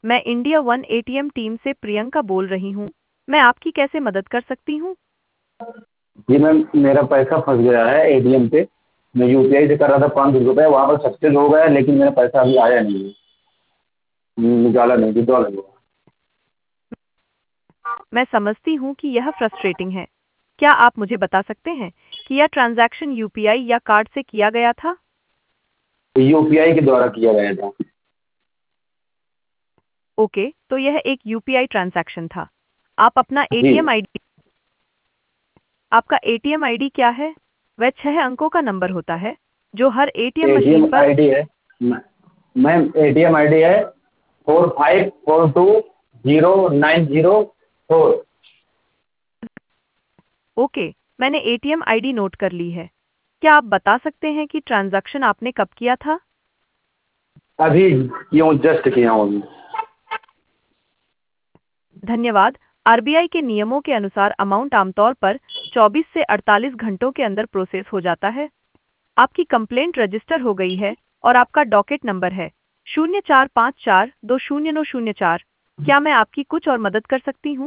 मैं India one ATM team से प्रियंका बोल रही हूँ। मैं आपकी कैसे मदद कर सकती हूँ? जी मैम, मेरा पैसा फंस गया है एटीएम पे। मैं यूपीआई से कर रहा था 500 रुपये, वहाँ पर सक्सेस हो गया, लेकिन मेरा पैसा अभी आया नहीं है। निकाला नहीं, विड्रॉ नहीं हुआ। मैं समझती हूँ कि यह फ्रस्ट्रेटिंग है। क्या आप मुझे बता सकते हैं कि यह ट्रांजैक्शन यूपीआई या कार्ड से किया गया था? यूपीआई के द्वारा किया गया था। ओके, तो यह एक यूपीआई ट्रांजैक्शन था। आप अपना जी। एटीएम आईडी आपका एटीएम आईडी क्या है? वह 6 अंकों का नंबर होता है जो हर एटीएम एटीएम मशीन पर। आईडी है मैम, एटीएम आईडी है 45420904। ओके, मैंने एटीएम आईडी नोट कर ली है। क्या आप बता सकते हैं कि ट्रांजैक्शन आपने कब किया था? अभी क्यों जस्ट किया हूँ अभी। धन्यवाद। आरबीआई के नियमों के अनुसार अमाउंट आमतौर पर 24 से 48 घंटों के अंदर प्रोसेस हो जाता है। आपकी कंप्लेंट रजिस्टर हो गई है और आपका डॉकेट नंबर है 0454200904। क्या मैं आपकी कुछ और मदद कर सकती हूँ?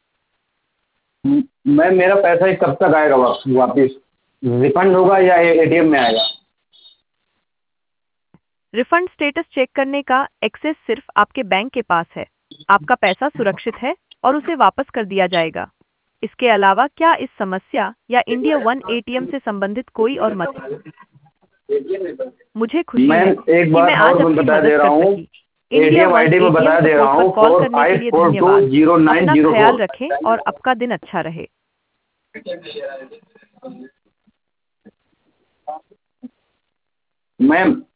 मैम, मेरा पैसा ये कब तक आएगा वापिस? रिफंड होगा या एटीएम में आएगा? रिफंड स्टेटस चेक करने का एक्सेस सिर्फ आपके बैंक के पास है। आपका पैसा सुरक्षित है और उसे वापस कर दिया जाएगा। इसके अलावा क्या इस समस्या या इंडिया वन एटीएम से संबंधित कोई और मत? मुझे खुशी मैम, है एक कि मैं बात आज और मैं आपकी बता मदद दे रहा कर हूँ। सकी। इंडिया एटीएम वन आईडी में एटीएम बता दे रहा सपोर्ट पर हूँ कॉल फोर करने के फाइव लिए फोर टू धन्यवाद। जीरो नाइन अपना जीरो ख्याल फोर रखें और आपका दिन अच्छा रहे। मैम,